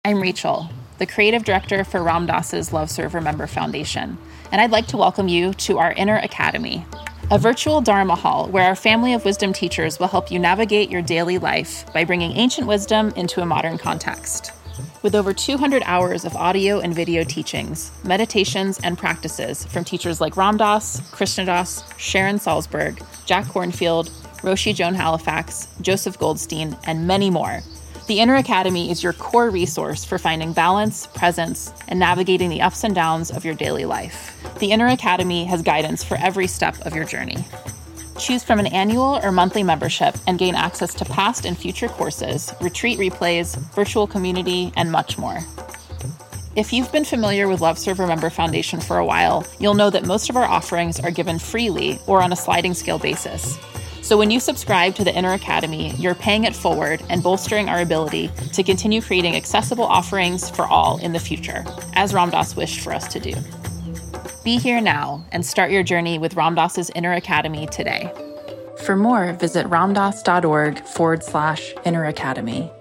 I'm Rachel, the creative director for Ram Dass's Love Serve Remember Foundation, and I'd like to welcome you to our Inner Academy, a virtual Dharma hall where our family of wisdom teachers will help you navigate your daily life by bringing ancient wisdom into a modern context. With over 200 hours of audio and video teachings, meditations, and practices from teachers like Ram Dass, Krishna Das, Sharon Salzberg, Jack Kornfield, Roshi Joan Halifax, Joseph Goldstein, and many more, the Inner Academy is your core resource for finding balance, presence, and navigating the ups and downs of your daily life. The Inner Academy has guidance for every step of your journey. Choose from an annual or monthly membership and gain access to past and future courses, retreat replays, virtual community, and much more. If you've been familiar with Love Serve Remember Foundation for a while, you'll know that most of our offerings are given freely or on a sliding scale basis. So when you subscribe to the Inner Academy, you're paying it forward and bolstering our ability to continue creating accessible offerings for all in the future, as Ram Dass wished for us to do. Be here now and start your journey with Ram Dass's Inner Academy today. For more, visit ramdass.org/Inner Academy.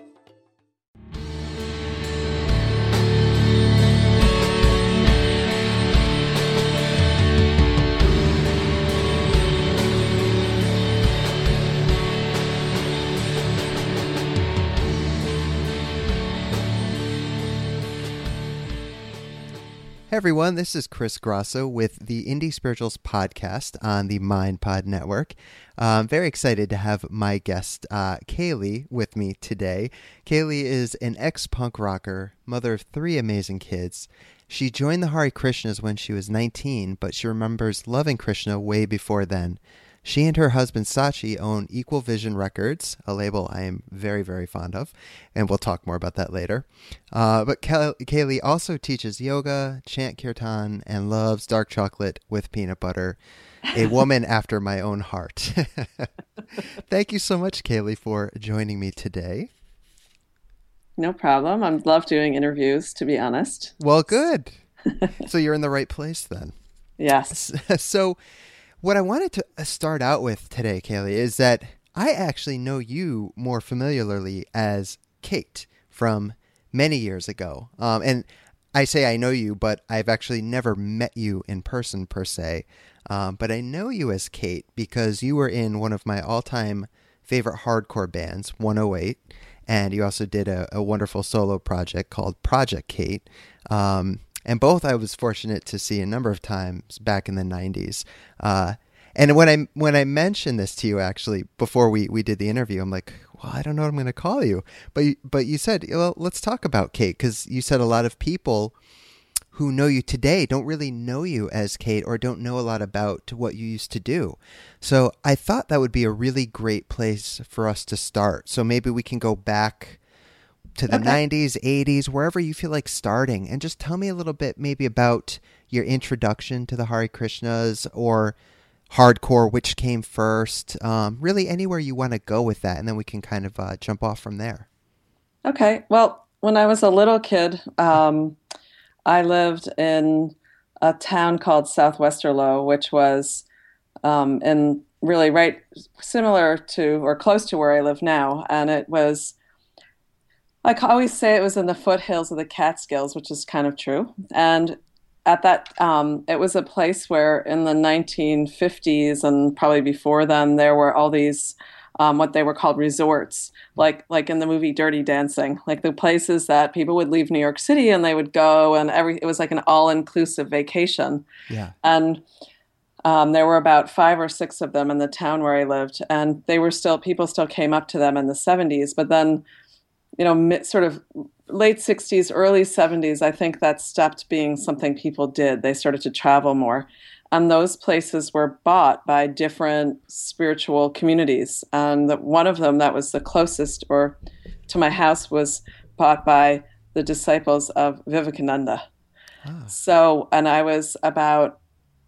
Hey everyone, this is Chris Grosso with the Indie Spirituals podcast on the MindPod Network. I'm very excited to have my guest, Kaylee, with me today. Kaylee is an ex-punk rocker, mother of 3 amazing kids. She joined the Hare Krishnas when she was 19, but she remembers loving Krishna way before then. She and her husband Sachi own Equal Vision Records, a label I am very, very fond of, and we'll talk more about that later. But Kaylee also teaches yoga, chant kirtan, and loves dark chocolate with peanut butter, a woman after my own heart. Thank you so much, Kaylee, for joining me today. No problem. I love doing interviews, to be honest. Well, good. So you're in the right place then. Yes. So what I wanted to start out with today, Kaylee, is that I actually know you more familiarly as Kate from many years ago. And I say I know you, but I've actually never met you in person per se. But I know you as Kate because you were in one of my all-time favorite hardcore bands, 108. And you also did a wonderful solo project called Project Kate. And both I was fortunate to see a number of times back in the 90s. And when I mentioned this to you, actually, before we did the interview, I'm like, well, I don't know what I'm going to call you. But you said, well, let's talk about Kate, because you said a lot of people who know you today don't really know you as Kate or don't know a lot about what you used to do. So I thought that would be a really great place for us to start. So maybe we can go back to the 90s, 80s, wherever you feel like starting, and just tell me a little bit maybe about your introduction to the Hare Krishnas or hardcore, which came first, really anywhere you want to go with that, and then we can kind of jump off from there. Okay. Well, when I was a little kid, I lived in a town called South Westerlo, which was in really right similar to or close to where I live now. And it was, I always say it was in the foothills of the Catskills, which is kind of true. And at that, it was a place where in the 1950s and probably before then, there were all these what they were called resorts, like in the movie Dirty Dancing, like the places that people would leave New York City and they would go, and it was like an all-inclusive vacation. Yeah. And there were about 5 or 6 of them in the town where I lived, and people still came up to them in the 70s. But then, sort of late 60s, early 70s, I think that stopped being something people did. They started to travel more. And those places were bought by different spiritual communities. And one of them that was the closest to my house was bought by the disciples of Vivekananda. Ah. So, and I was about,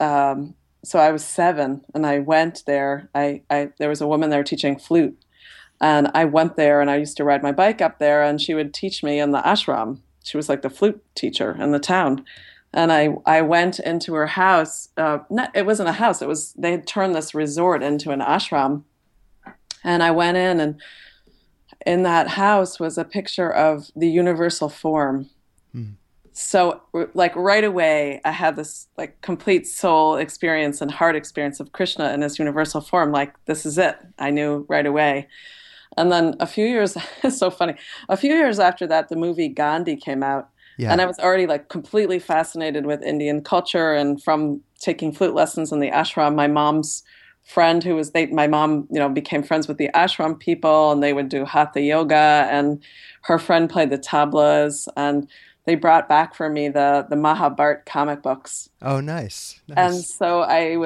so I was 7 and I went there. There was a woman there teaching flute. And I went there and I used to ride my bike up there and she would teach me in the ashram. She was like the flute teacher in the town. And I went into her house. It wasn't a house. They had turned this resort into an ashram. And I went in in that house was a picture of the universal form. Hmm. So like right away I had this like complete soul experience and heart experience of Krishna in his universal form. Like this is it. I knew right away. And then a few years, it's so funny. A few years after that, the movie Gandhi came out, and Yeah. I was already like completely fascinated with Indian culture. And from taking flute lessons in the ashram, my mom's friend, my mom, became friends with the ashram people, and they would do hatha yoga, and her friend played the tablas, and they brought back for me the Mahabharat comic books. Oh, nice. And Nice. so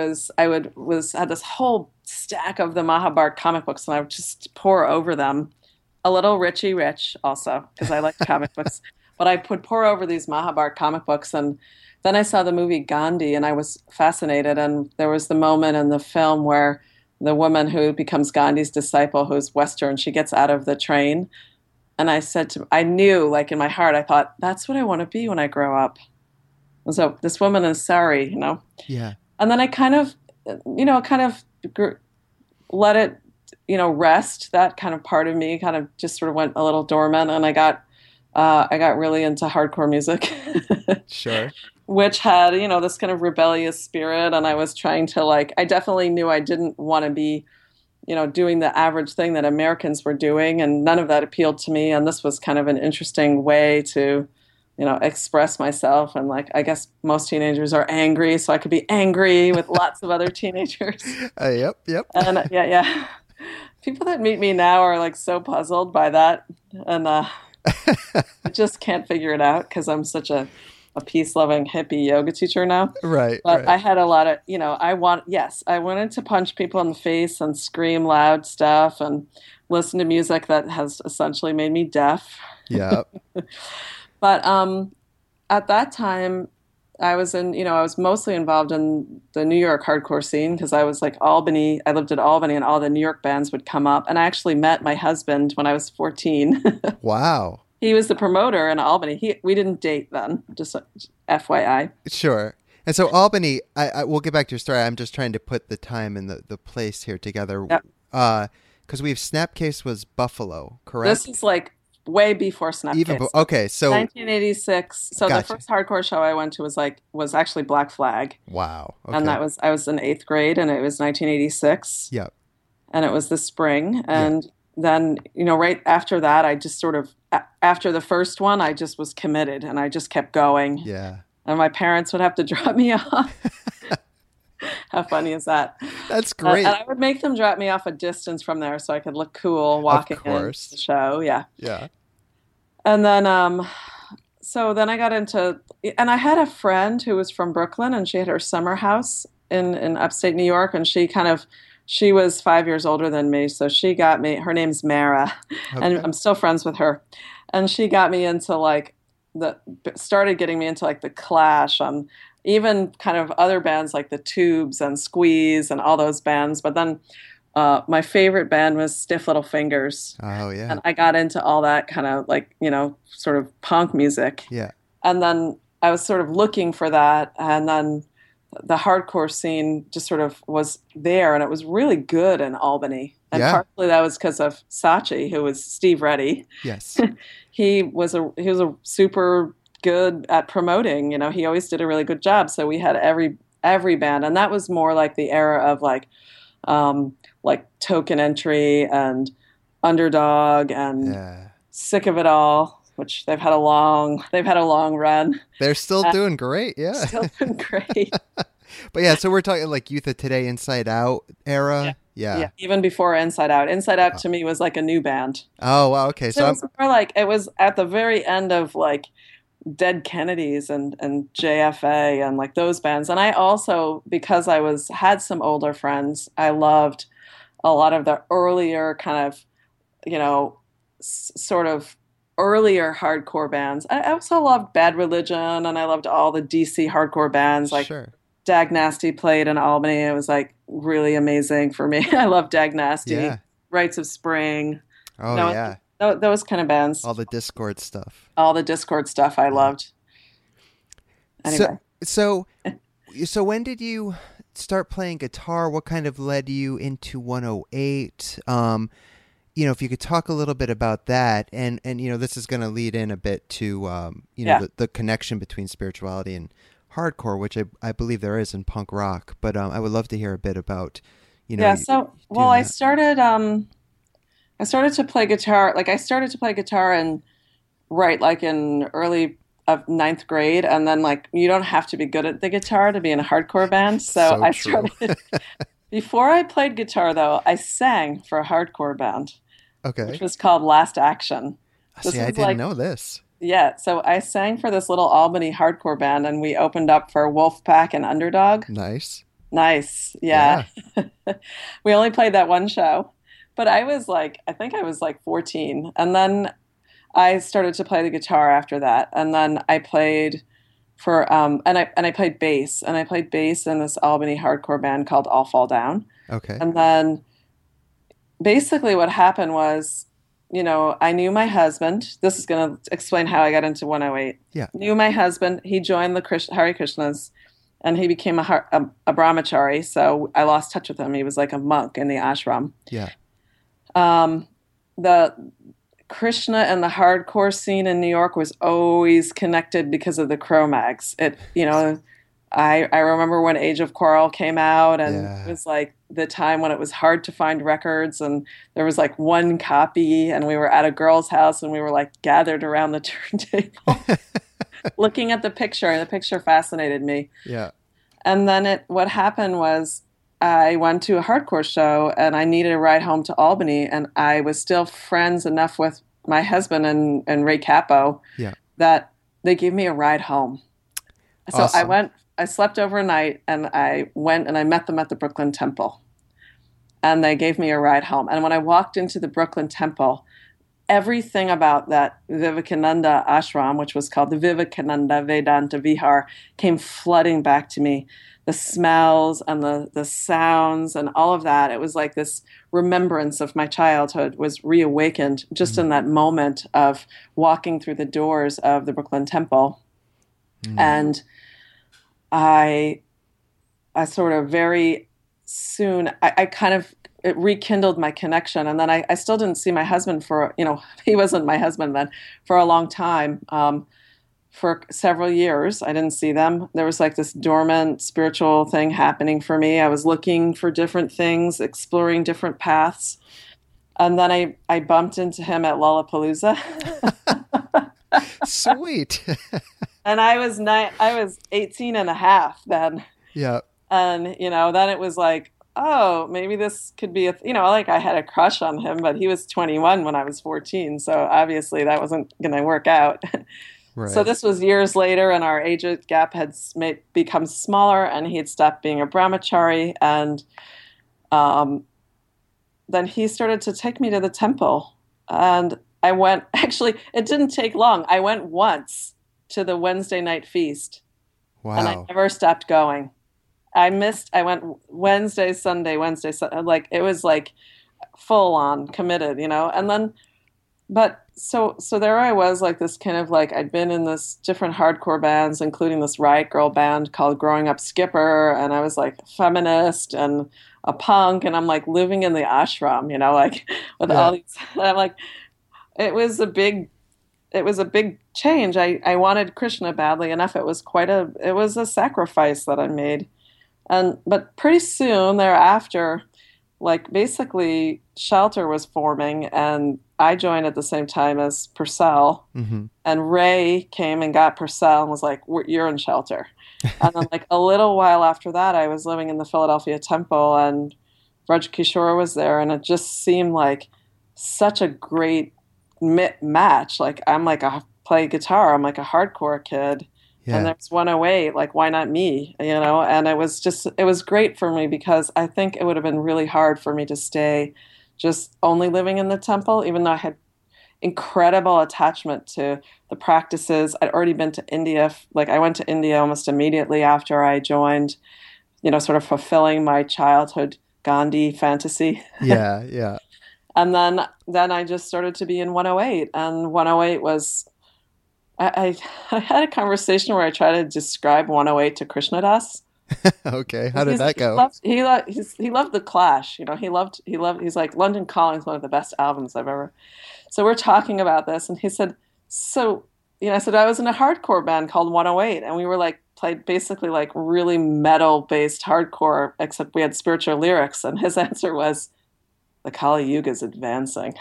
had this whole stack of the Mahabharat comic books, and I would just pour over them. A little Richie Rich also, because I like comic books. But I would pour over these Mahabharat comic books, and then I saw the movie Gandhi, and I was fascinated. And there was the moment in the film where the woman who becomes Gandhi's disciple, who's Western, she gets out of the train, and I knew, like in my heart, I thought, that's what I want to be when I grow up. And so this woman is sorry. Yeah. And then I kind of let it, rest. That kind of part of me kind of just sort of went a little dormant, and I got really into hardcore music, Sure. which had, this kind of rebellious spirit. And I was trying to I definitely knew I didn't want to be, doing the average thing that Americans were doing, and none of that appealed to me. And this was kind of an interesting way to express myself. And I guess most teenagers are angry, so I could be angry with lots of other teenagers. Yep. Yep. And yeah, yeah. People that meet me now are so puzzled by that. And I just can't figure it out because I'm such a peace-loving hippie yoga teacher now. Right. But Right. I had a lot of, I wanted to punch people in the face and scream loud stuff and listen to music that has essentially made me deaf. Yeah. But at that time, I was mostly involved in the New York hardcore scene because I was Albany. I lived in Albany, and all the New York bands would come up. And I actually met my husband when I was 14. Wow. He was the promoter in Albany. We didn't date then, just FYI. Sure. And so Albany, we'll get back to your story. I'm just trying to put the time and the place here together. Yep. Because we have Snapcase was Buffalo, correct? This is way before Snapcase. Okay, so 1986. So Gotcha. the first hardcore show I went to was actually Black Flag, wow. Okay. and I was in 8th grade, and it was 1986, Yep. and it was the spring, and then right after that, I just sort of after the first one, I just was committed, and I just kept going, Yeah. and my parents would have to drop me off. How funny is that? That's great. And I would make them drop me off a distance from there so I could look cool walking in course. the show. Yeah. Yeah. And then, so then I got into, and I had a friend who was from Brooklyn, and she had her summer house in upstate New York, and she was 5 years older than me. So she got me, her name's Mara, and Okay. I'm still friends with her. And she got me into started getting me into the Clash, even kind of other bands like the Tubes and Squeeze and all those bands. But then my favorite band was Stiff Little Fingers. Oh, yeah. And I got into all that kind of sort of punk music. Yeah. And then I was sort of looking for that. And then the hardcore scene just sort of was there. And it was really good in Albany. And Yeah. partly that was because of Sachi, who was Steve Reddy. Yes. He was a super good at promoting. He always did a really good job. So we had every band. And that was more like the era of Token Entry and Underdog and Yeah. Sick of It All, which they've had a long run. They're still doing great. Yeah. Still doing great. But yeah, so we're talking Youth of Today, Inside Out era. Yeah. Yeah, even before Inside Out. Inside Out to me was like a new band. Oh, wow. Okay. So So it I'm, was more it was at the very end of Dead Kennedys and JFA and those bands. And I also, because I had some older friends, I loved a lot of the earlier kind of, sort of earlier hardcore bands. I also loved Bad Religion, and I loved all the DC hardcore bands. sure. Dag Nasty played in Albany. It was really amazing for me. I love Dag Nasty, Yeah. Rites of Spring. Oh, No, yeah. Those kind of bands. All the Discord stuff. All the Discord stuff I loved. Anyway. So when did you start playing guitar? What kind of led you into 108? if you could talk a little bit about that, and this is going to lead in a bit to Yeah. the connection between spirituality and hardcore, which I believe there is in punk rock. But I would love to hear a bit about Yeah. So, well, doing that. I started to play guitar. Like I started to play guitar and right, like in early of ninth grade, and then like you don't have to be good at the guitar to be in a hardcore band. So So I true. started before I played guitar though, I sang for a hardcore band, which Okay. was called Last Action. This See, I was didn't like know this. yeah, so I sang for this little Albany hardcore band and we opened up for Wolfpack and Underdog. Nice. Nice. Yeah. Yeah. We only played that one show. But I was like, I think I was like 14. And then I started to play the guitar after that. And then I played for and I played bass. And I played bass in this Albany hardcore band called All Fall Down. Okay. And then basically what happened was, I knew my husband. This is going to explain how I got into 108. Yeah. Knew my husband. He joined the Hare Krishnas and he became a brahmachari. So I lost touch with him. He was like a monk in the ashram. Yeah. The Krishna and the hardcore scene in New York was always connected because of the Cro-Mags. I remember when Age of Quarrel came out, and Yeah. it was like the time when it was hard to find records, and there was like one copy, and we were at a girl's house, and we were like gathered around the turntable, looking at the picture, and the picture fascinated me. Yeah. And then what happened was I went to a hardcore show, and I needed a ride home to Albany, and I was still friends enough with my husband and Ray Capo Yeah. that they gave me a ride home. So Awesome. I slept overnight and I went and I met them at the Brooklyn Temple. And they gave me a ride home. And when I walked into the Brooklyn Temple, everything about that Vivekananda ashram, which was called the Vivekananda Vedanta Vihar, came flooding back to me. The smells and the sounds and all of that. It was like this remembrance of my childhood was reawakened just in that moment of walking through the doors of the Brooklyn Temple. And I sort of very soon, I kind of it rekindled my connection. And then I still didn't see my husband for, he wasn't my husband then, for a long time. For several years, I didn't see them. There was like this dormant spiritual thing happening for me. I was looking for different things, exploring different paths. And then I bumped into him at Lollapalooza. Sweet. And I was 18 and a half then. Yeah. And, then it was like, oh, maybe this could be like I had a crush on him, but he was 21 when I was 14. So obviously that wasn't going to work out. Right. So this was years later, and our age gap had become smaller, and he had stopped being a brahmachari. And then he started to take me to the temple. And I went, actually, it didn't take long. I went once to the Wednesday night feast, and I Wow. never stopped going. I went Wednesday, Sunday, like it was like full on committed, and then, but so there I was, like this kind of like I'd been in this different hardcore bands, including this riot girl band called Growing Up Skipper, and I was like a feminist and a punk, and I'm like living in the ashram, like with all these, I'm like, it was a big change. I wanted Krishna badly enough. It was a sacrifice that I made. But pretty soon thereafter, like basically Shelter was forming, and I joined at the same time as Purcell. Mm-hmm. And Ray came and got Purcell and was like, "You're in Shelter." And then like a little while after that, I was living in the Philadelphia Temple, and Raj Kishore was there, and it just seemed like such a great match. Like I play guitar, I'm like a hardcore kid. Yeah. And there's 108, like, why not me? And it was great for me because I think it would have been really hard for me to stay just only living in the temple, even though I had incredible attachment to the practices. I'd already been to India. Like, I went to India almost immediately after I joined, sort of fulfilling my childhood Gandhi fantasy. Yeah. Yeah. And then I just started to be in 108. And 108 was... I had a conversation where I tried to describe 108 to Krishnadas. Okay. How did that go? He loved the Clash. He's like London Calling's one of the best albums I've ever. So we're talking about this, and he said, so I said I was in a hardcore band called 108, and we were like played basically like really metal based hardcore, except we had spiritual lyrics. And his answer was, the Kali Yuga is advancing.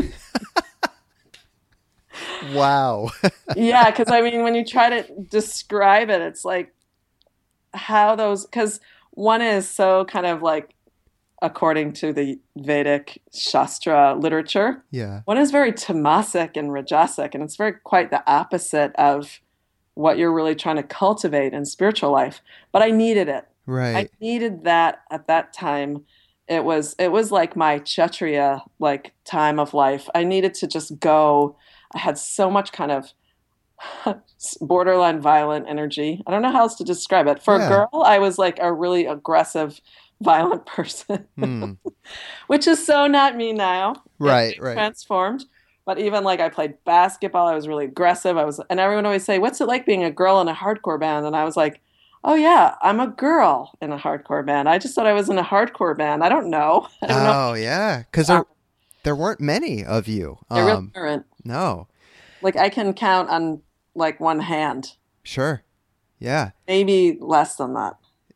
Wow. Yeah, because I mean, when you try to describe it, it's like how those, because one is so kind of like according to the Vedic Shastra literature. Yeah. One is very tamasic and rajasic, and it's very quite the opposite of what you're really trying to cultivate in spiritual life. But I needed it. Right. I needed that at that time. It was like my Kshatriya like time of life. I needed to just go. I had so much kind of borderline violent energy. I don't know how else to describe it. For a girl, I was like a really aggressive, violent person, which is so not me now. Right, It's right. transformed. But even like I played basketball, I was really aggressive. And everyone always say, "What's it like being a girl in a hardcore band?" And I was like, "Oh yeah, I'm a girl in a hardcore band. I just thought I was in a hardcore band. I don't know. I don't know." Oh, yeah. Because there weren't many of you. There really aren't. No. Like I can count on like one hand. Sure. Yeah. Maybe less than that.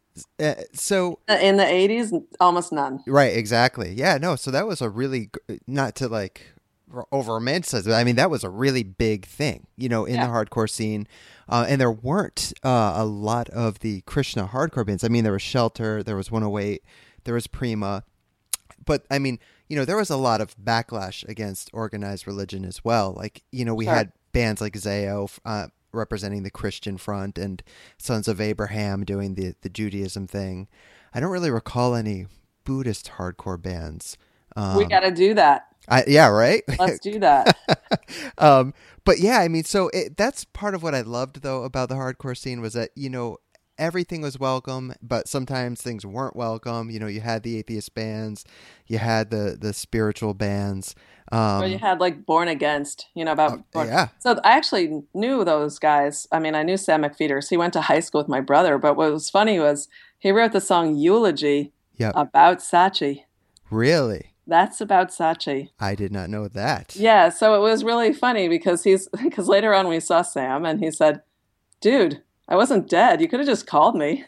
So In the 80s, almost none. right, exactly. Yeah, no. So that was a really not to like over romanticize it. I mean, that was a really big thing, in the hardcore scene. And there weren't a lot of the Krishna hardcore bands. I mean, there was Shelter, there was 108, there was Prima, but I mean, there was a lot of backlash against organized religion as well. Like, we had bands like Zayo representing the Christian front and Sons of Abraham doing the Judaism thing. I don't really recall any Buddhist hardcore bands. We got to do that. Yeah, right? Let's do that. But yeah, I mean, so that's part of what I loved, though, about the hardcore scene was that, everything was welcome, but sometimes things weren't welcome. You had the atheist bands, you had the spiritual bands. Or you had like Born Against, about. Yeah. So I actually knew those guys. I mean, I knew Sam McPheeters. He went to high school with my brother. But what was funny was he wrote the song Eulogy about Sachi. Really? That's about Sachi. I did not know that. Yeah. So it was really funny because later on we saw Sam and he said, "Dude, I wasn't dead. You could have just called me."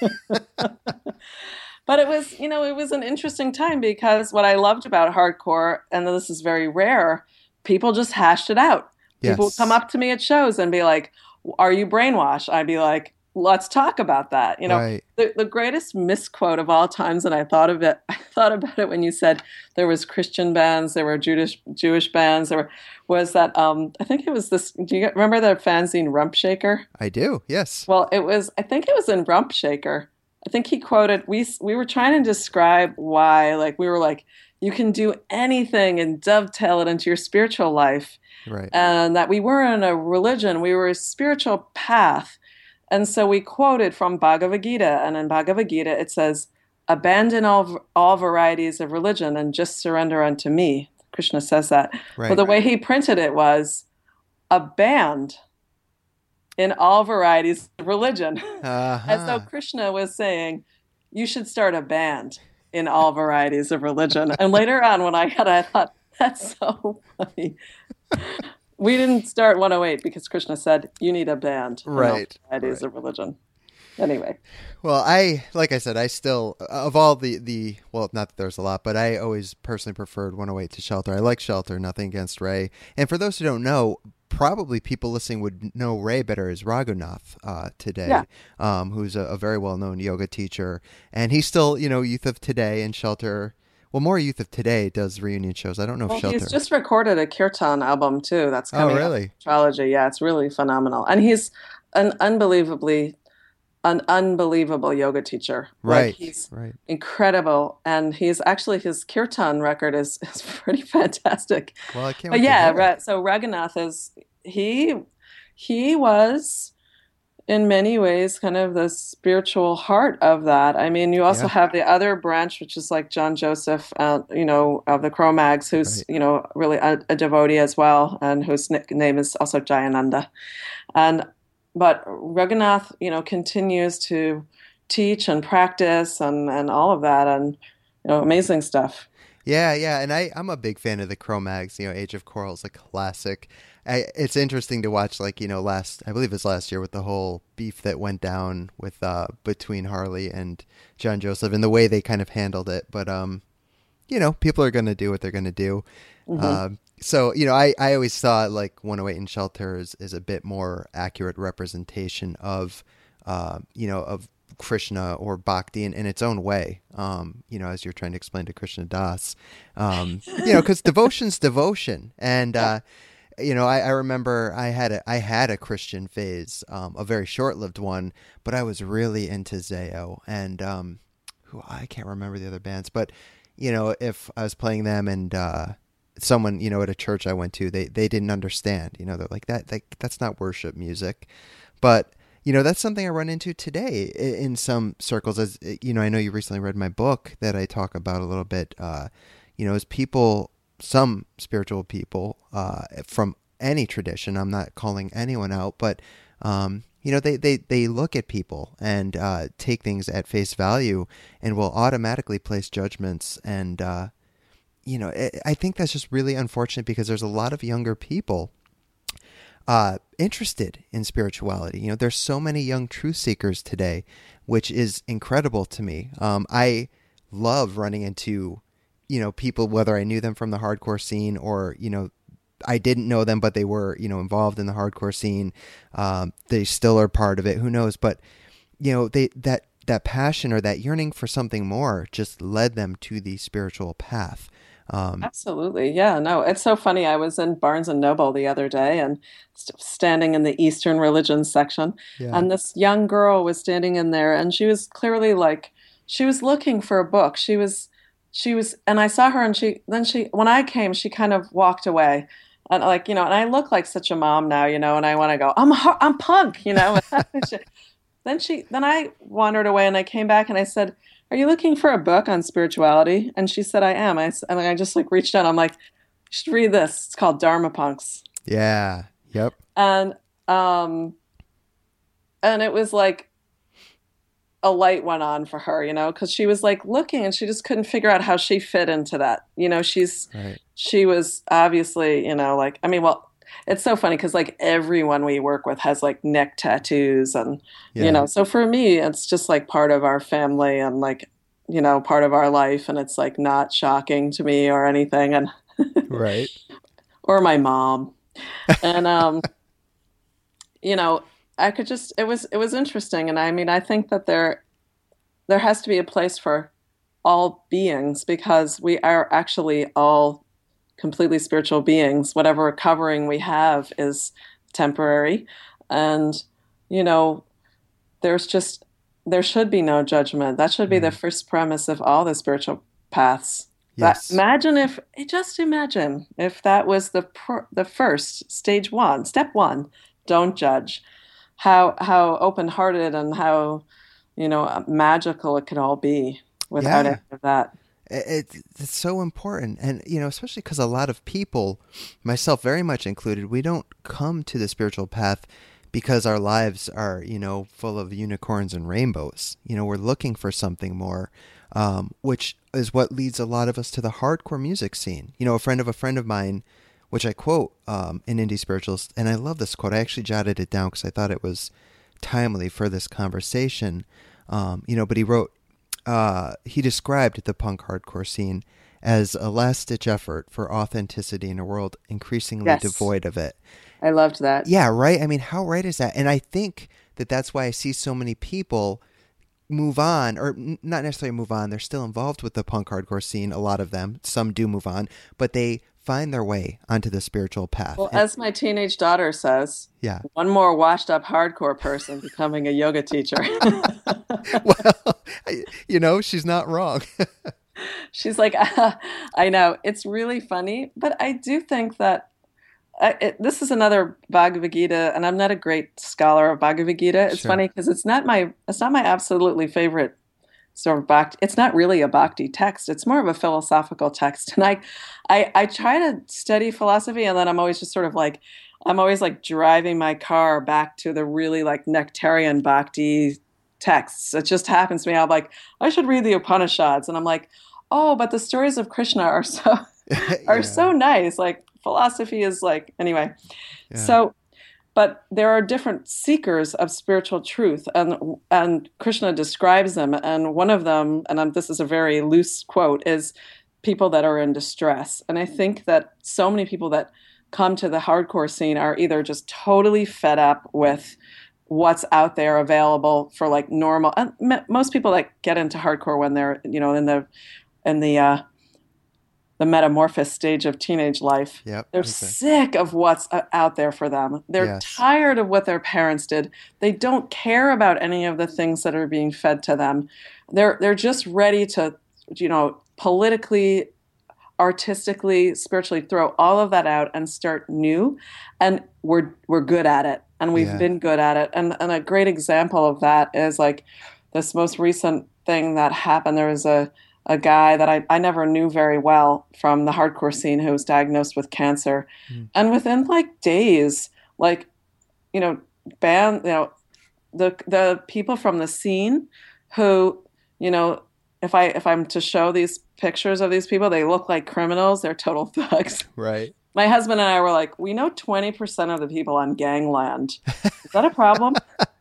But it was, it was an interesting time because what I loved about hardcore, and this is very rare, people just hashed it out. People would come up to me at shows and be like, "Are you brainwashed?" I'd be like, "Let's talk about that." Right. The greatest misquote of all times, and I thought about it when you said there was Christian bands, there were Jewish bands, was that I think it was this. Do you remember the fanzine Rump Shaker? I do. Yes. Well, I think it was in Rump Shaker. I think he quoted, we were trying to describe why, like, we were like, you can do anything and dovetail it into your spiritual life. Right. And that we weren't a religion, we were a spiritual path. And so we quoted from Bhagavad Gita. And in Bhagavad Gita, it says, "Abandon all varieties of religion and just surrender unto me." Krishna says that. Right. But the way he printed it was, "A band in all varieties of religion." As though Krishna was saying, you should start a band in all varieties of religion. And later on when I thought, that's so funny. We didn't start 108 because Krishna said, you need a band in all varieties of religion. Anyway. Well, like I said, I still, of all the well, not that there's a lot, but I always personally preferred 108 to Shelter. I like Shelter, nothing against Ray. And for those who don't know, probably people listening would know Ray better as Raghunath today, who's a very well-known yoga teacher. And he's still, Youth of Today and Shelter. Well, more Youth of Today does reunion shows. I don't know if Shelter. He's just recorded a Kirtan album, too. That's coming out. Astrology. Yeah, it's really phenomenal. And he's an unbelievable yoga teacher. Right. Like he's incredible. And his Kirtan record is pretty fantastic. Well, I can't wait to hear it. So Raghunath he was in many ways kind of the spiritual heart of that. I mean, you also have the other branch, which is like John Joseph, of the Cro-Mags, who's, really a devotee as well, and whose name is also Jayananda. But Raghunath, continues to teach and practice and all of that, and amazing stuff. Yeah, yeah, and I'm a big fan of the Cro-Mags. Age of Coral is a classic. It's interesting to watch, like, I believe it's last year with the whole beef that went down with between Harley and John Joseph and the way they kind of handled it. But people are going to do what they're going to do. Mm-hmm. So, I always thought like 108 and Shelter is a bit more accurate representation of, of Krishna or Bhakti in its own way, as you're trying to explain to Krishna Das, because devotion's devotion. And, I remember I had a Christian phase, a very short-lived one, but I was really into Zayo and I can't remember the other bands, but, if I was playing them and someone, at a church I went to, they didn't understand, they're like, that's not worship music. But that's something I run into today in some circles. As I know you recently read my book that I talk about a little bit. As people, some spiritual people from any tradition, I'm not calling anyone out, but they look at people and take things at face value and will automatically place judgments. And I think that's just really unfortunate because there's a lot of younger people interested in spirituality. There's so many young truth seekers today, which is incredible to me. I love running into, people, whether I knew them from the hardcore scene or, I didn't know them, but they were, involved in the hardcore scene. They still are part of it. Who knows? But, that passion or that yearning for something more just led them to the spiritual path. Absolutely. Yeah, no, it's so funny. I was in Barnes and Noble the other day and standing in the Eastern religions section, Yeah. and this young girl was standing in there, and she was clearly like, she was looking for a book. And I saw her, and when I came, she kind of walked away. And like, and I look like such a mom now, and I want to go, I'm punk, Then I wandered away and I came back and I said, "Are you looking for a book on spirituality?" And she said, "I am." And I just like reached out. I'm like, "You should read this. It's called Dharma Punks." Yeah. Yep. And it was like a light went on for her, because she was like looking and she just couldn't figure out how she fit into that. Right. She was obviously, well, it's so funny because like everyone we work with has like neck tattoos and, Yeah. so for me, it's just like part of our family and like, part of our life. And it's like not shocking to me or anything. And, Right. or my mom. And, I could just, it was interesting. And I mean, I think that there has to be a place for all beings because we are actually all completely spiritual beings. Whatever covering we have is temporary. And, there should be no judgment. That should be the first premise of all the spiritual paths. Yes. Imagine if that was the first stage one, step one, don't judge. How open-hearted and how, magical it could all be without any of that. It's so important. And, especially because a lot of people, myself very much included, we don't come to the spiritual path because our lives are, full of unicorns and rainbows. We're looking for something more, which is what leads a lot of us to the hardcore music scene. A friend of mine, which I quote in Indie Spiritualist, and I love this quote. I actually jotted it down because I thought it was timely for this conversation. But he wrote, he described the punk hardcore scene as a last-ditch effort for authenticity in a world increasingly devoid of it. I loved that. Yeah, right? I mean, how right is that? And I think that that's why I see so many people move on, or not necessarily move on. They're still involved with the punk hardcore scene, a lot of them. Some do move on, but they find their way onto the spiritual path. Well, as my teenage daughter says, yeah, one more washed up hardcore person becoming a yoga teacher. Well, she's not wrong. She's like, I know. It's really funny, but I do think that this is another Bhagavad Gita, and I'm not a great scholar of Bhagavad Gita. It's funny because it's not my absolutely favorite sort of bhakti. It's not really a bhakti text. It's more of a philosophical text. And I try to study philosophy, and then I'm always just sort of like, I'm always like driving my car back to the really like nectarian bhakti texts. It just happens to me. I'm like, I should read the Upanishads, and I'm like, oh, but the stories of Krishna are so are so nice. Like philosophy is like anyway. Yeah. So, but there are different seekers of spiritual truth, and Krishna describes them. And one of them, and this is a very loose quote, is people that are in distress. And I think that so many people that come to the hardcore scene are either just totally fed up with what's out there available for like normal. And most people that get into hardcore when they're in the metamorphosis stage of teenage life. Yep, they're sick of what's out there for them. They're tired of what their parents did. They don't care about any of the things that are being fed to them. They're just ready to, politically, artistically, spiritually throw all of that out and start new. And we're good at it. And we've been good at it. And a great example of that is like this most recent thing that happened. There was a guy that I never knew very well from the hardcore scene who was diagnosed with cancer. And within like days, like, the people from the scene who, if I'm to show these pictures of these people, they look like criminals. They're total thugs. Right. My husband and I were like, we know 20% of the people on Gangland. Is that a problem?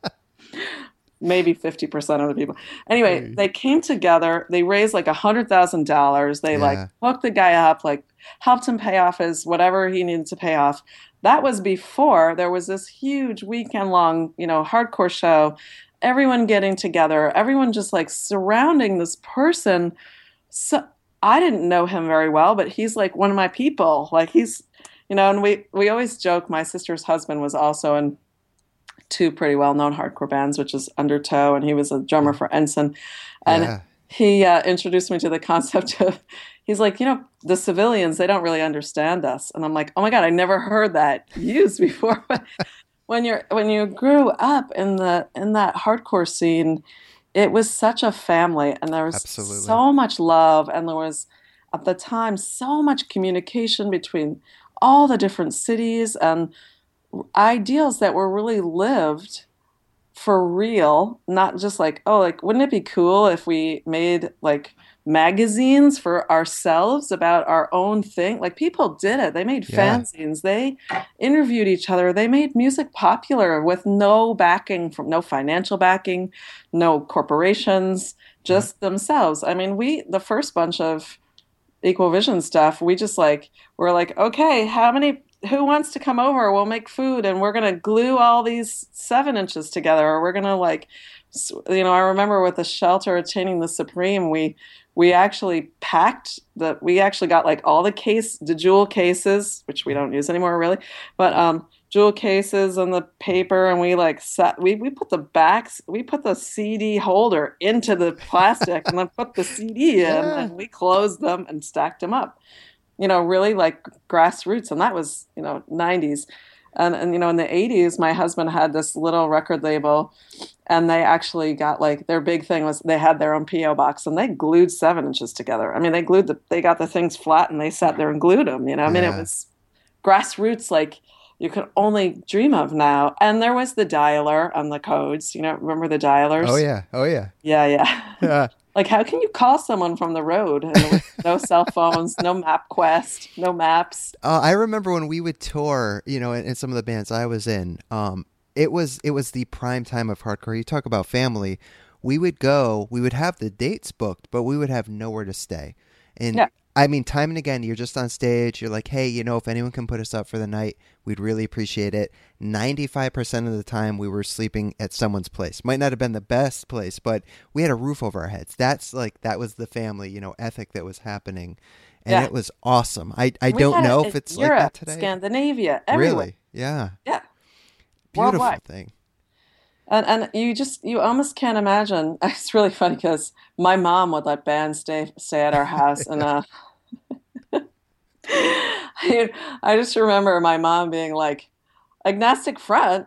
Maybe 50% of the people. Anyway, they came together. They raised like $100,000. They like hooked the guy up, like helped him pay off his whatever he needed to pay off. That was before there was this huge weekend-long, hardcore show. Everyone getting together. Everyone just like surrounding this person. So I didn't know him very well, but he's like one of my people. Like he's, and we always joke. My sister's husband was also in two pretty well-known hardcore bands, which is Undertow, and he was a drummer for Ensign. And he introduced me to the concept of, he's like, the civilians, they don't really understand us. And I'm like, oh my God, I never heard that used before. But when you grew up in that hardcore scene, it was such a family, and there was so much love, and there was at the time so much communication between all the different cities and ideals that were really lived for real, not just like, oh, like, wouldn't it be cool if we made like magazines for ourselves about our own thing? Like people did it. They made fanzines. They interviewed each other. They made music popular with no backing no financial backing, no corporations, just themselves. I mean, the first bunch of Equal Vision stuff, we're like, okay, who wants to come over? We'll make food, and we're going to glue all these 7 inches together. Or we're going to I remember with the Shelter Attaining the Supreme, we actually we actually got like all the jewel cases, which we don't use anymore really, but jewel cases and the paper, and we put the CD holder into the plastic and then put the CD in, and we closed them and stacked them up. Really like grassroots. And that was, 90s. And in the 80s, my husband had this little record label, and they actually got like, their big thing was they had their own P.O. box, and they glued 7 inches together. I mean, they got the things flat and they sat there and glued them, I mean, it was grassroots like you could only dream of now. And there was the dialer on the codes, remember the dialers? Oh yeah. Yeah. Like, how can you call someone from the road? And no cell phones, no MapQuest, no maps. I remember when we would tour, in some of the bands I was in, it was the prime time of hardcore. You talk about family. We would have the dates booked, but we would have nowhere to stay. And I mean, time and again, you're just on stage. You're like, hey, if anyone can put us up for the night, we'd really appreciate it. 95% of the time, we were sleeping at someone's place. Might not have been the best place, but we had a roof over our heads. That was the family, ethic that was happening. And it was awesome. I don't know if it's Europe, like that today. Scandinavia, everywhere. Really? Yeah. Yeah. Beautiful worldwide. Thing. And you almost can't imagine. It's really funny because my mom would let bands stay at our house, and I just remember my mom being like, agnostic front,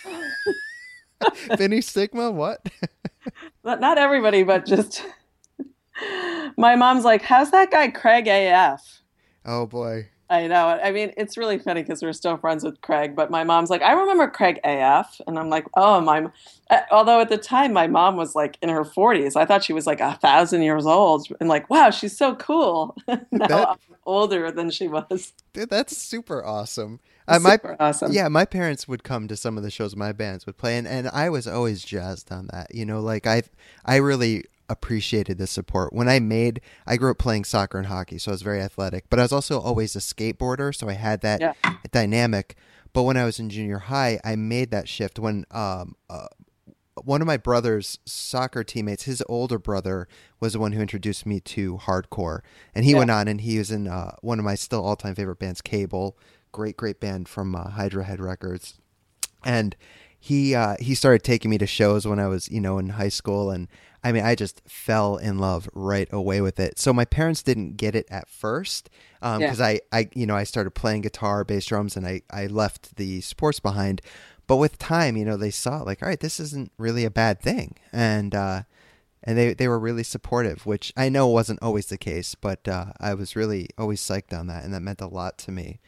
Vinny Sigma, what? Not everybody, but just my mom's like, how's that guy Craig AF? Oh boy. I know. I mean, it's really funny because we're still friends with Craig, but my mom's like, I remember Craig AF. And I'm like, oh, although at the time my mom was like in her 40s. I thought she was like 1,000 years old. And like, wow, she's so cool. Now That I'm older than she was. Dude, that's super awesome. Super awesome. Yeah, my parents would come to some of the shows my bands would play, and I was always jazzed on that. Like I really appreciated the support. I grew up playing soccer and hockey, so I was very athletic, but I was also always a skateboarder, so I had that Yeah. dynamic. But when I was in junior high, I made that shift when one of my brother's soccer teammates, his older brother, was the one who introduced me to hardcore. And he went on and he was in one of my still all-time favorite bands, Cable. Great band from Hydra Head Records. And he started taking me to shows when I was, in high school. And I mean, I just fell in love right away with it. So my parents didn't get it at first because I started playing guitar, bass drums, and I left the sports behind. But with time, they saw like, all right, this isn't really a bad thing. And they were really supportive, which I know wasn't always the case, but I was really always psyched on that. And that meant a lot to me.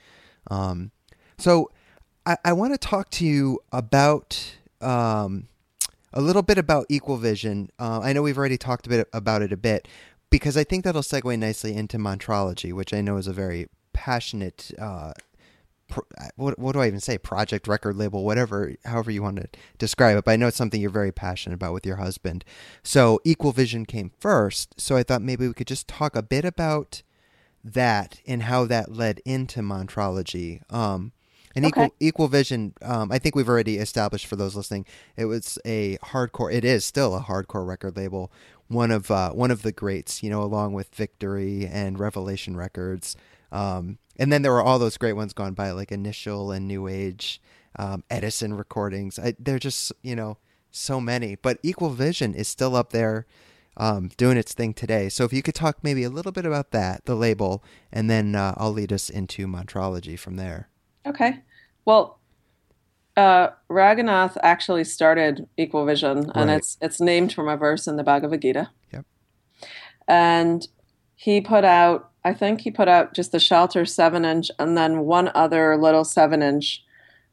So I want to talk to you about a little bit about Equal Vision. I know we've already talked about it a bit, because I think that'll segue nicely into Montrology, which I know is a very passionate what do I even say? Project, record label, whatever, however you want to describe it. But I know it's something you're very passionate about with your husband. So Equal Vision came first. So I thought maybe we could just talk a bit about that and how that led into Montrology. And Okay. Equal Vision, I think we've already established for those listening, it is still a hardcore record label. One of the greats, along with Victory and Revelation Records. And then there were all those great ones gone by, like Initial and New Age, Edison Recordings. They're just, so many. But Equal Vision is still up there doing its thing today. So if you could talk maybe a little bit about that, the label, and then I'll lead us into Montrology from there. Okay. Well, Raghunath actually started Equal Vision, and Right. it's named from a verse in the Bhagavad Gita. Yep. And I think he put out just the Shelter 7-inch and then one other little 7-inch.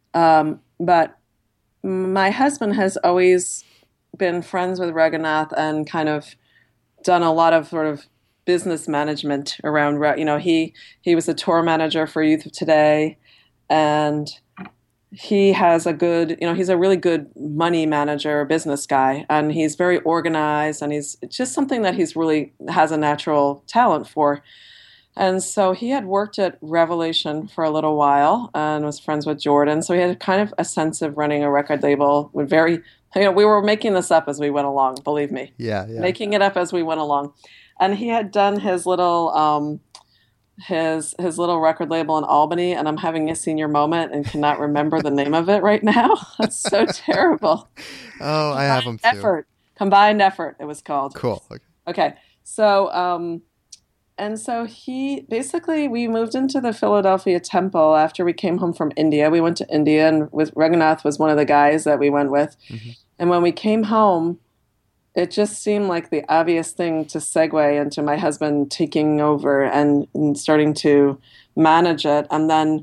But my husband has always been friends with Raghunath and kind of done a lot of sort of business management around, he was a tour manager for Youth of Today, and he has he's a really good money manager, business guy, and he's very organized, and it's just something that he's really has a natural talent for. And so he had worked at Revelation for a little while and was friends with Jordan. So he had kind of a sense of running a record label with we were making this up as we went along, believe me. Yeah. Making it up as we went along. And he had done his little his little record label in Albany, and I'm having a senior moment and cannot remember the name of it right now. That's so terrible. Oh, I have them too. Combined Effort, it was called. Cool. Okay. Okay. So and so we moved into the Philadelphia Temple after we came home from India. We went to India, and with Raghunath was one of the guys that we went with. Mm-hmm. And when we came home, it just seemed like the obvious thing to segue into my husband taking over and starting to manage it. And then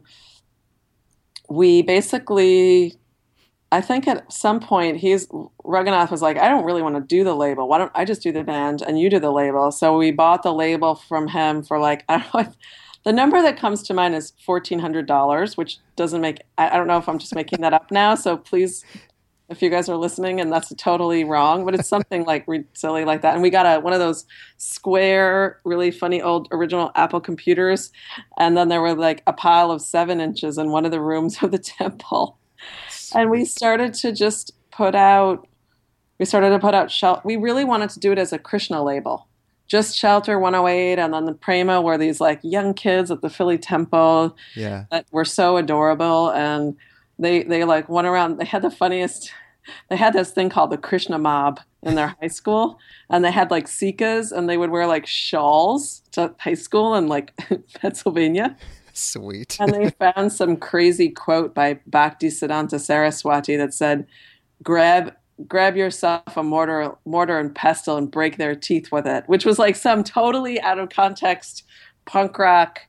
we basically, I think at some point Raghunath was like, I don't really want to do the label. Why don't I just do the band and you do the label? So we bought the label from him for like, I don't know, the number that comes to mind is $1,400, which doesn't make, I don't know if I'm just making that up now. So please, if you guys are listening and that's totally wrong, but it's something like silly like that. And we got one of those square, really funny old original Apple computers. And then there were like a pile of 7-inches in one of the rooms of the temple. And we started to put out Shelter. We really wanted to do it as a Krishna label. Just Shelter 108 and then the Prema were these like young kids at the Philly Temple that were so adorable. And they like went around, they had this thing called the Krishna Mob in their high school. And they had like sikas, and they would wear like shawls to high school in like Pennsylvania. Sweet. And they found some crazy quote by Bhakti Siddhanta Saraswati that said, grab yourself a mortar and pestle and break their teeth with it, which was like some totally out of context punk rock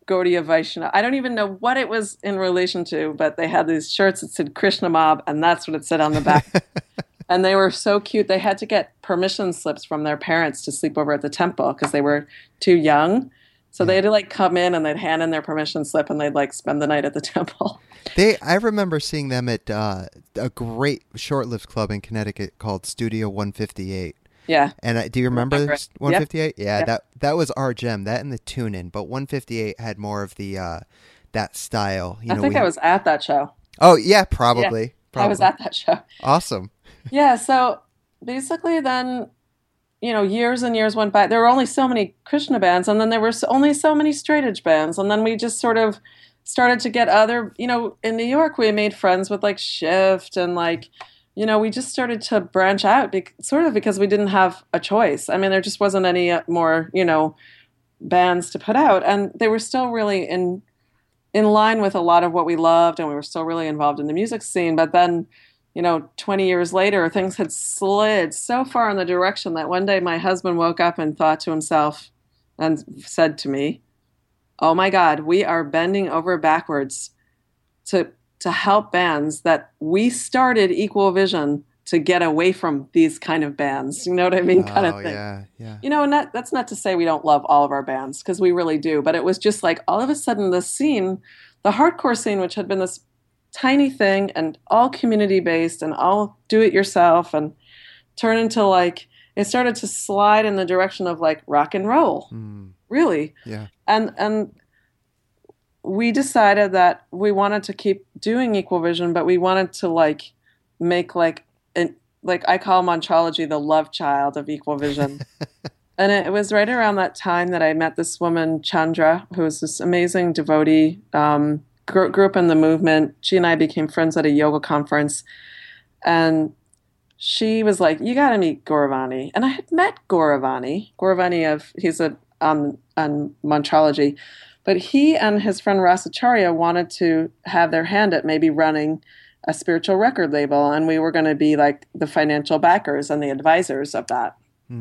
Gaudiya Vaishnava. I don't even know what it was in relation to, but they had these shirts that said Krishna Mob, and that's what it said on the back. And they were so cute. They had to get permission slips from their parents to sleep over at the temple because they were too young. So they had to like come in and they'd hand in their permission slip and they'd like spend the night at the temple. I remember seeing them at a great short-lived club in Connecticut called Studio 158. Yeah. And do you remember 158? Yep. Yeah, that was our gem. That and the tune-in, but 158 had more of the that style. I think I was at that show. Oh yeah, probably. I was at that show. Awesome. Yeah. So basically, then years and years went by. There were only so many Krishna bands, and then there were only so many straight edge bands, and then we just sort of started to get other. In New York, we made friends with like Shift and like. We just started to branch out sort of because we didn't have a choice. I mean, there just wasn't any more, bands to put out. And they were still really in line with a lot of what we loved. And we were still really involved in the music scene. But then, 20 years later, things had slid so far in the direction that one day my husband woke up and thought to himself and said to me, "Oh my God, we are bending over backwards to help bands that we started Equal Vision to get away from these kind of bands." You know what I mean? Kind of thing. Yeah. And that's not to say we don't love all of our bands, because we really do. But it was just like all of a sudden the scene, the hardcore scene, which had been this tiny thing and all community-based and all do-it-yourself, and turned into like, it started to slide in the direction of like rock and roll, really. Yeah. And we decided that we wanted to keep doing Equal Vision, but we wanted to like make like I call Montrology the love child of Equal Vision. And it was right around that time that I met this woman, Chandra, who was this amazing devotee, grew up in the movement. She and I became friends at a yoga conference. And she was like, "You got to meet Gauravani." And I had met Gauravani. He's on Montrology. But he and his friend Rasacharya wanted to have their hand at maybe running a spiritual record label, and we were going to be like the financial backers and the advisors of that.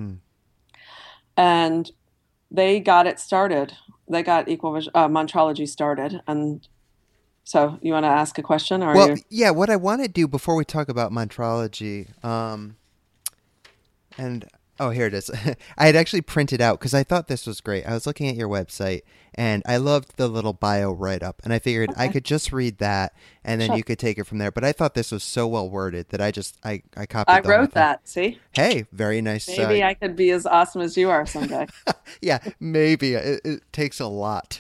And they got it started. They got Equal Vision, Montrology started. And so, you want to ask a question? Yeah. What I want to do before we talk about Montrology, and oh, here it is. I had actually printed out because I thought this was great. I was looking at your website and I loved the little bio write-up, and I figured I could just read that and then you could take it from there. But I thought this was so well worded that I copied. I wrote that. See? Hey, very nice. Maybe I could be as awesome as you are someday. Yeah, maybe it takes a lot.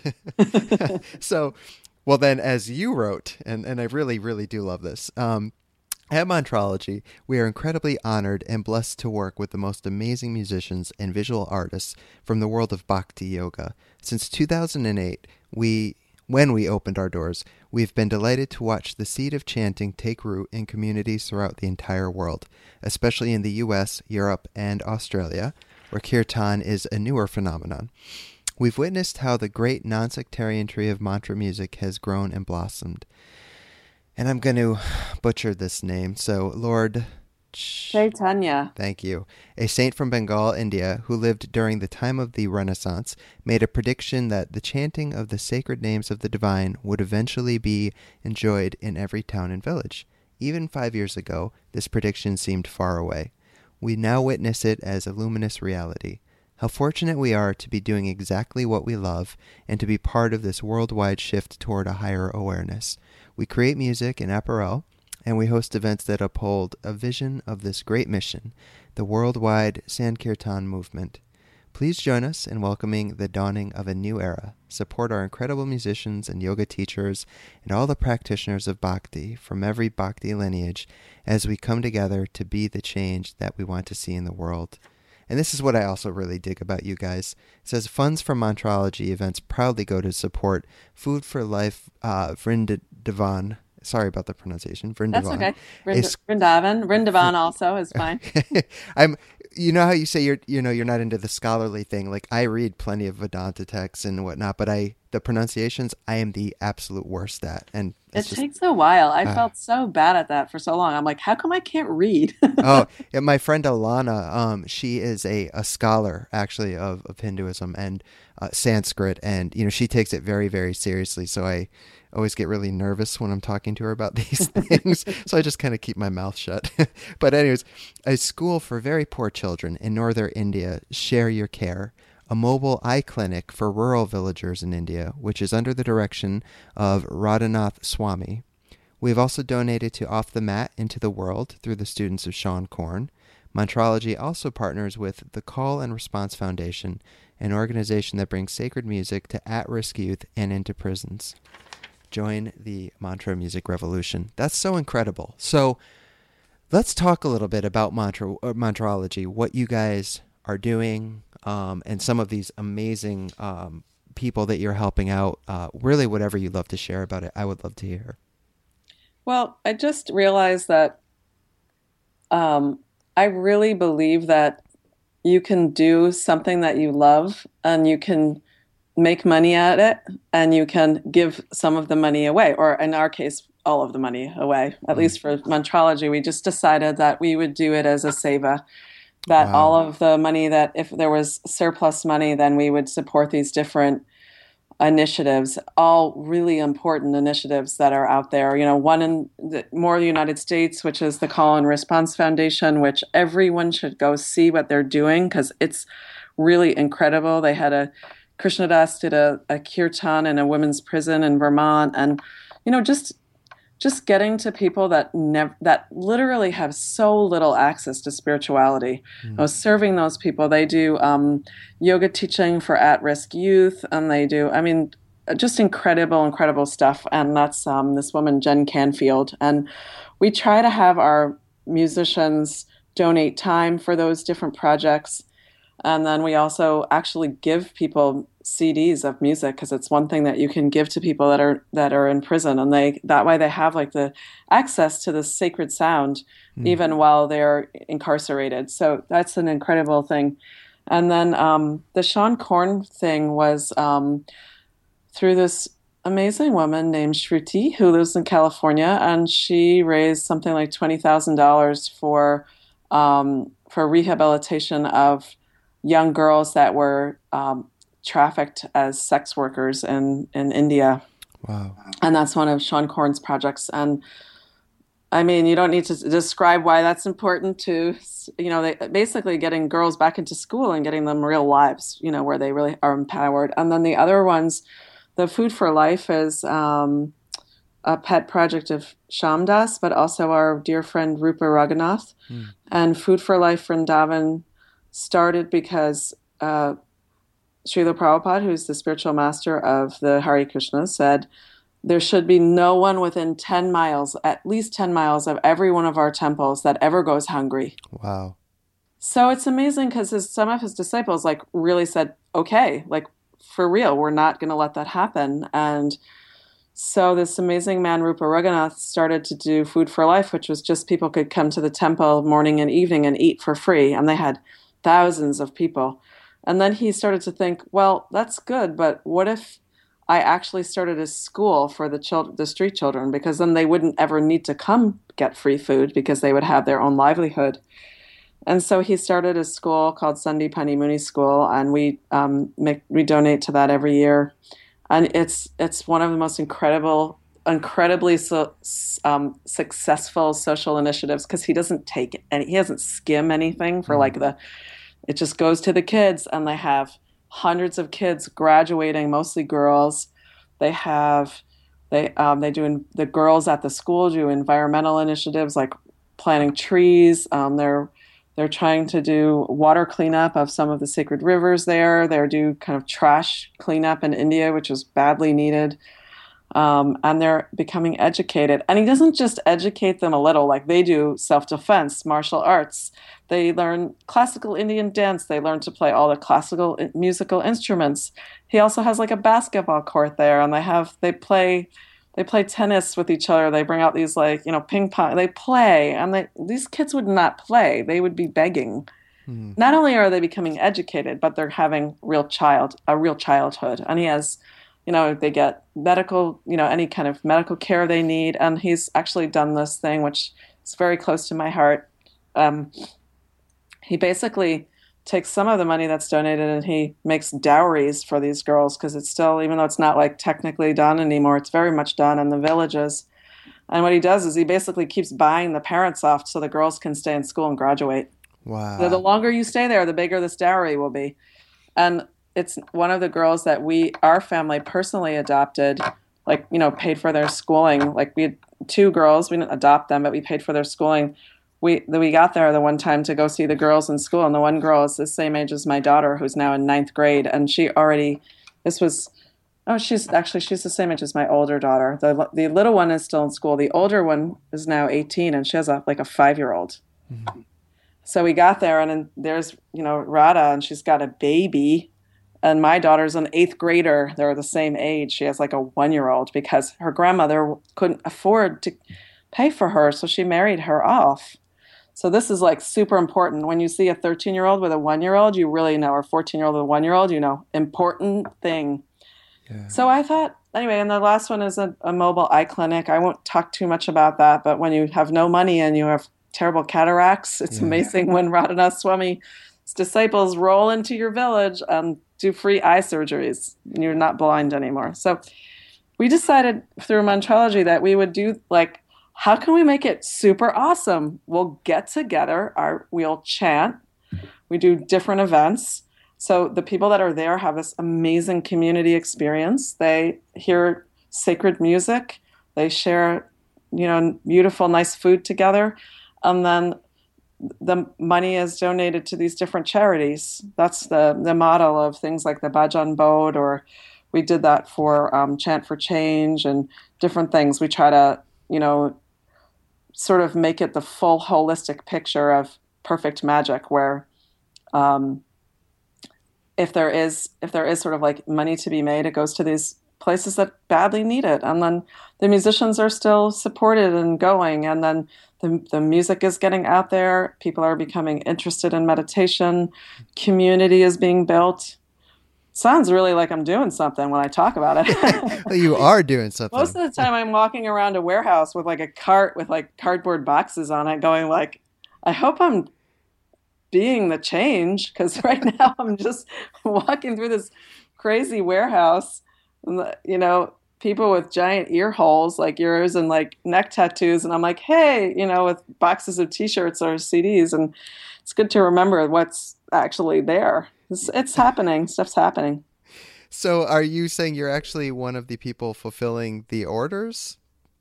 So, well then, as you wrote, and I really, really do love this. At Montrology, we are incredibly honored and blessed to work with the most amazing musicians and visual artists from the world of Bhakti Yoga. Since 2008, when we opened our doors, we've been delighted to watch the seed of chanting take root in communities throughout the entire world, especially in the US, Europe, and Australia, where kirtan is a newer phenomenon. We've witnessed how the great non-sectarian tree of mantra music has grown and blossomed. And I'm going to butcher this name. So, Lord Chaitanya. Thank you. A saint from Bengal, India, who lived during the time of the Renaissance, made a prediction that the chanting of the sacred names of the divine would eventually be enjoyed in every town and village. Even 5 years ago, this prediction seemed far away. We now witness it as a luminous reality. How fortunate we are to be doing exactly what we love and to be part of this worldwide shift toward a higher awareness. We create music and apparel, and we host events that uphold a vision of this great mission, the worldwide Sankirtan movement. Please join us in welcoming the dawning of a new era. Support our incredible musicians and yoga teachers and all the practitioners of Bhakti from every Bhakti lineage as we come together to be the change that we want to see in the world. And this is what I also really dig about you guys. It says, funds from Montrology events proudly go to support Food for Life Vrindavan. Sorry about the pronunciation. Vrindavan. That's okay. Vrindavan also is fine. you know how you say you're not into the scholarly thing. Like I read plenty of Vedanta texts and whatnot, but the pronunciations I am the absolute worst at, and It it's just takes a while. I uh, felt so bad at that for so long. I'm like, how come I can't read? oh yeah, my friend Alana, she is a scholar actually of Hinduism and Sanskrit, and she takes it very very seriously. So I always get really nervous when I'm talking to her about these things. So I just kind of keep my mouth shut. But anyways, a school for very poor children in northern India, Share Your Care, a mobile eye clinic for rural villagers in India, which is under the direction of Radhanath Swami. We have also donated to Off the Mat Into the World through the students of Sean Korn. Mantrology also partners with the Call and Response Foundation, an organization that brings sacred music to at-risk youth and into prisons. Join the mantra music revolution. That's so incredible. So let's talk a little bit about mantrology, what you guys are doing, and some of these amazing people that you're helping out. Really, whatever you'd love to share about it, I would love to hear. Well, I just realized that I really believe that you can do something that you love and you can make money at it and you can give some of the money away, or in our case, all of the money away. At least for Mantrology, we just decided that we would do it as a seva, that Wow. all of the money, that if there was surplus money, then we would support these different initiatives, all really important initiatives that are out there. One in the United States, which is the Call and Response Foundation, which everyone should go see what they're doing because it's really incredible. They had Krishnadas did a kirtan in a women's prison in Vermont, and just getting to people that literally have so little access to spirituality. Serving those people. They do yoga teaching for at-risk youth, and they do, just incredible stuff. And that's this woman, Jen Canfield. And we try to have our musicians donate time for those different projects. And then we also actually give people CDs of music because it's one thing that you can give to people that are in prison, and that way they have like the access to the sacred sound even while they're incarcerated. So that's an incredible thing. And then the Sean Korn thing was through this amazing woman named Shruti who lives in California, and she raised something like $20,000 for rehabilitation of young girls that were trafficked as sex workers in India. Wow. And that's one of Sean Korn's projects. And you don't need to describe why that's important to, they basically getting girls back into school and getting them real lives, where they really are empowered. And then the other ones, the Food for Life is a pet project of Shamdas, but also our dear friend Rupa Raghunath. And Food for Life Vrindavan started because Srila Prabhupada, who's the spiritual master of the Hare Krishna, said there should be no one within 10 miles, at least 10 miles of every one of our temples that ever goes hungry. Wow. So it's amazing because some of his disciples really said, okay, for real, we're not going to let that happen. And so this amazing man, Rupa Raghunath, started to do Food for Life, which was just people could come to the temple morning and evening and eat for free. And they had thousands of people. And then he started to think, well, that's good, but what if I actually started a school for the street children? Because then they wouldn't ever need to come get free food because they would have their own livelihood. And so he started a school called Sandipani Muni School, and we donate to that every year. And it's one of the most incredibly successful social initiatives because he doesn't he doesn't skim anything for it just goes to the kids, and they have hundreds of kids graduating, mostly girls. The girls at the school do environmental initiatives like planting trees. They're trying to do water cleanup of some of the sacred rivers there. They do kind of trash cleanup in India, which is badly needed. And they're becoming educated. And he doesn't just educate them a little, they do self-defense, martial arts. They learn classical Indian dance. They learn to play all the classical musical instruments. He also has a basketball court there, and they play tennis with each other. They bring out these ping pong. They play, and these kids would not play. They would be begging. not only are they becoming educated, but they're having a real childhood. And he has, they get medical, any kind of medical care they need. And he's actually done this thing, which is very close to my heart. He basically takes some of the money that's donated and he makes dowries for these girls, because it's still, even though it's not like technically done anymore, it's very much done in the villages. And what he does is he basically keeps buying the parents off so the girls can stay in school and graduate. Wow. So the longer you stay there, the bigger this dowry will be. And it's one of the girls that our family personally adopted, paid for their schooling. Like, we had 2 girls, we didn't adopt them, but we paid for their schooling. We got there the one time to go see the girls in school, and the one girl is the same age as my daughter, who's now in 9th grade, and she's the same age as my older daughter. The little one is still in school. The older one is now 18, and she has a 5-year-old. Mm-hmm. So we got there, and then there's, Radha, and she's got a baby, and my daughter's an 8th grader. They're the same age. She has a 1-year-old because her grandmother couldn't afford to pay for her, so she married her off. So this is super important. When you see a 13-year-old with a 1-year-old, you really know, or 14-year-old with a 1-year-old, important thing. Yeah. So I thought, anyway, and the last one is a mobile eye clinic. I won't talk too much about that, but when you have no money and you have terrible cataracts, it's amazing when Radhanath Swami's disciples roll into your village and do free eye surgeries, and you're not blind anymore. So we decided through Mantrology that we would do how can we make it super awesome? We'll get together, we'll chant, we do different events. So the people that are there have this amazing community experience. They hear sacred music, they share, beautiful, nice food together. And then the money is donated to these different charities. That's the model of things like the Bhajan Boat, or we did that for Chant for Change and different things. We try to, sort of make it the full holistic picture of perfect magic, where if there is sort of money to be made, it goes to these places that badly need it. And then the musicians are still supported and going. And then the music is getting out there. People are becoming interested in meditation. Community is being built. Sounds really like I'm doing something when I talk about it. Well, you are doing something. Most of the time I'm walking around a warehouse with a cart with cardboard boxes on it, going I hope I'm being the change, because right now I'm just walking through this crazy warehouse, people with giant ear holes like yours and neck tattoos, and I'm hey, with boxes of t-shirts or CDs, and it's good to remember what's actually there. It's happening. Stuff's happening. So are you saying you're actually one of the people fulfilling the orders?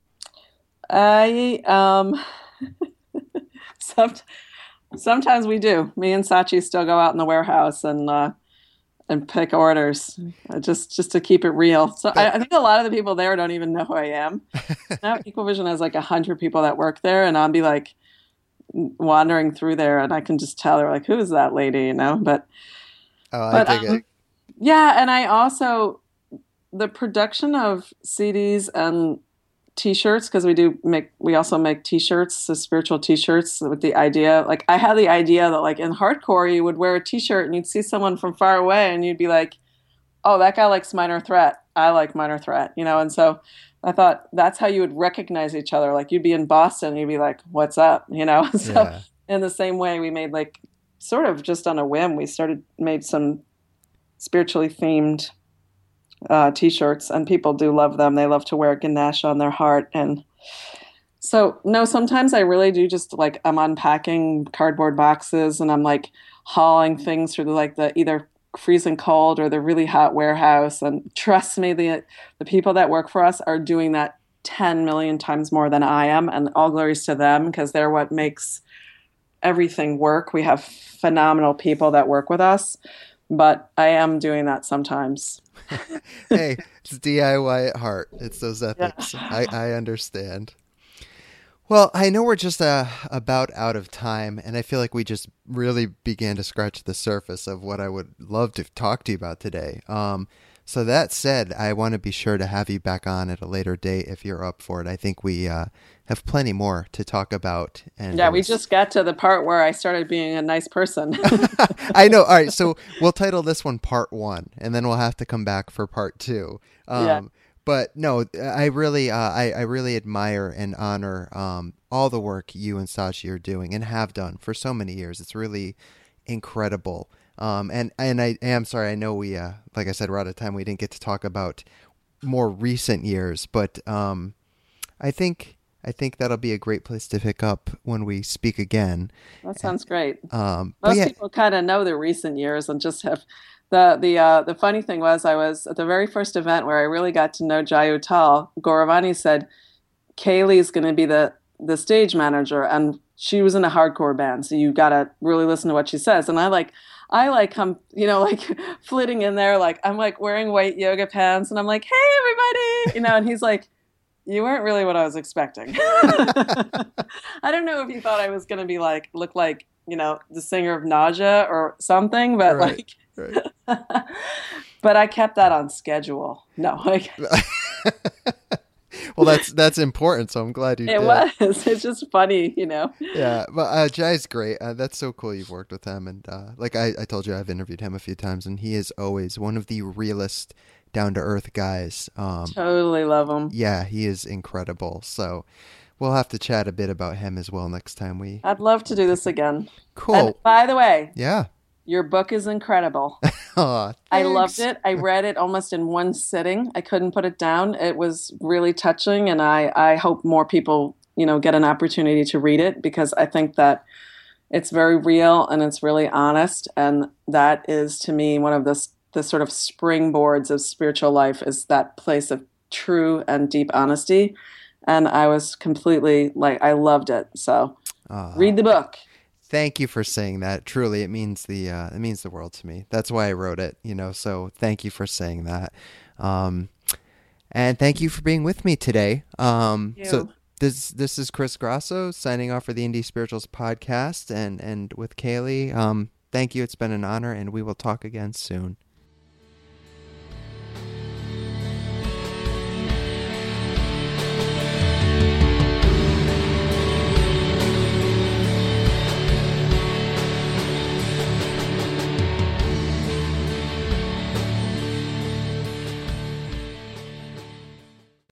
Sometimes we do. Me and Sachi still go out in the warehouse and pick orders, just to keep it real. So I think a lot of the people there don't even know who I am. Now Equal Vision has 100 people that work there, and I'll be wandering through there, and I can just tell they're who is that lady, But I dig it. Yeah, and I also, the production of CDs and T-shirts, because we also make T-shirts, the spiritual T-shirts, with the idea, I had the idea that in hardcore you would wear a T-shirt and you'd see someone from far away and you'd be oh, that guy likes Minor Threat, I like Minor Threat, and so I thought that's how you would recognize each other. You'd be in Boston and you'd be what's up, So yeah. In the same way, we made sort of just on a whim, we made some spiritually themed T-shirts, and people do love them. They love to wear Ganesh on their heart. And so, no, sometimes I really do just I'm unpacking cardboard boxes and I'm hauling things through the either freezing cold or the really hot warehouse. And trust me, the people that work for us are doing that 10 million times more than I am. And all glories to them, because they're what makes everything work. We have phenomenal people that work with us, but I am doing that sometimes. Hey, it's DIY at heart. It's those ethics. Yeah. I understand. Well, I know we're just about out of time, and I feel like we just really began to scratch the surface of what I would love to talk to you about today. So that said, I want to be sure to have you back on at a later date if you're up for it. I think we have plenty more to talk about. And Yeah, we just got to the part where I started being a nice person. I know. All right, so we'll title this one Part 1, and then we'll have to come back for Part 2. Yeah. But no, I really, I really admire and honor all the work you and Sachi are doing and have done for so many years. It's really incredible. And I am sorry. I know we, like I said, we're out of time. We didn't get to talk about more recent years, but I think that'll be a great place to pick up when we speak again. That sounds great. Most people kind of know the recent years and just have the funny thing was I was at the very first event where I really got to know Jai Uttal. Gauravani said, Kaylee's going to be the stage manager, and she was in a hardcore band, so you got to really listen to what she says. And I come, like flitting in there, like I'm like wearing white yoga pants, and I'm like, hey everybody, and he's like, you weren't really what I was expecting. I don't know if he thought I was going to be like, look like, the singer of Nausea or something, but right. But I kept that on schedule. No. Well, that's important. So I'm glad you did. It was. It's just funny, Yeah. But Jai's great. That's so cool. You've worked with him. And like I told you, I've interviewed him a few times, and he is always one of the realest, down to earth guys. Totally love him. Yeah, he is incredible. So we'll have to chat a bit about him as well next time I'd love to do this again. Cool. And by the way, yeah, your book is incredible. Aw, I loved it. I read it almost in one sitting. I couldn't put it down. It was really touching, and I hope more people, get an opportunity to read it, because I think that it's very real and it's really honest, and that is to me one of the sort of springboards of spiritual life, is that place of true and deep honesty. And I was completely I loved it. So read the book. Thank you for saying that. Truly, it means the world to me. That's why I wrote it, so thank you for saying that. And thank you for being with me today. So this is Chris Grasso signing off for the Indie Spirituals podcast and with Kaylee. Thank you. It's been an honor, and we will talk again soon.